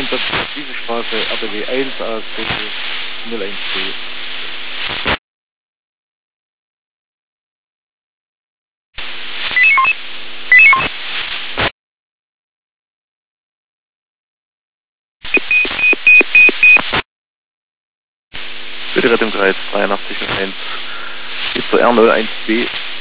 Einsatz Wiesenstraße, RBW 1 aus Bünde 01B. Bitte Rettungskreis 8301. Ist zur R01B.